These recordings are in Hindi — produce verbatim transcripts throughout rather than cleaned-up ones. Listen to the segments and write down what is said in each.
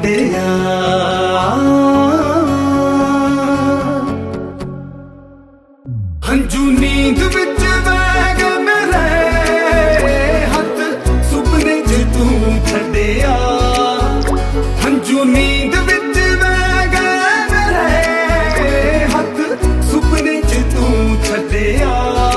अड्डिया हंजू नींद विच बह गए मेरे हथ सुपने च तू छड्डिया हंजू नींद विच बह गए मेरे हथ सुपने च तू छड्डिया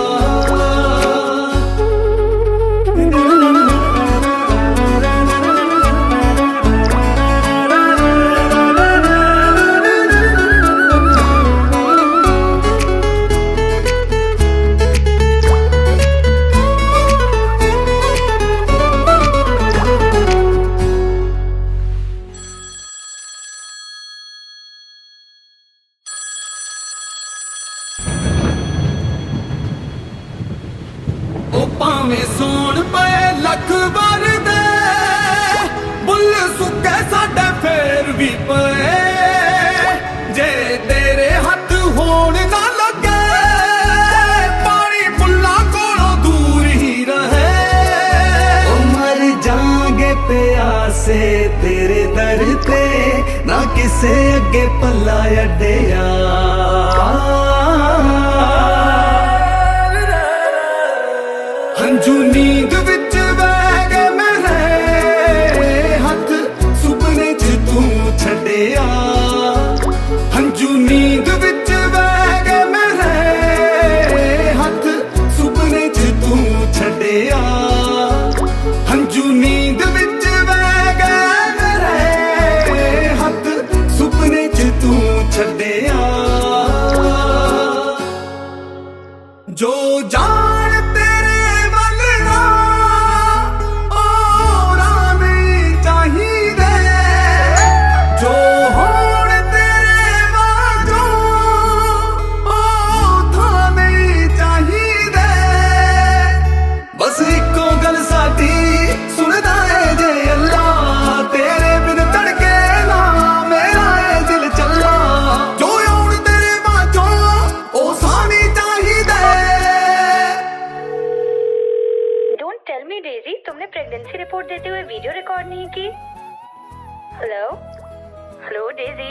भावें सोन पे लख बार दे बुल सुके साडे फेर भी पे जे तेरे हथ होण ना लगे पानी बुल्ला कोलों दूर ही रहे ओ मर जाएंगे प्यासे तेरे दर ते ना किसे अगे पल्ला अड्डिया हंजू नींद विच बह गए मेरे हथ सुपने च तू छड्डिया हंजू नींद विच बह गए मेरे हथ सुपने च तू छड्डिया हंजू नींद विच बह गए मेरे हथ सुपने च तू छड्डिया जो जान डेजी, तुमने प्रेगनेंसी रिपोर्ट देते हुए वीडियो रिकॉर्ड नहीं की? Hello hello Daisy.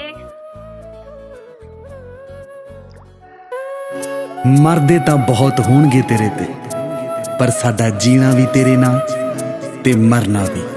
मरदे तां बहुत होणगे तेरे ते पर साडा जीना भी तेरे नाल ते मरना भी।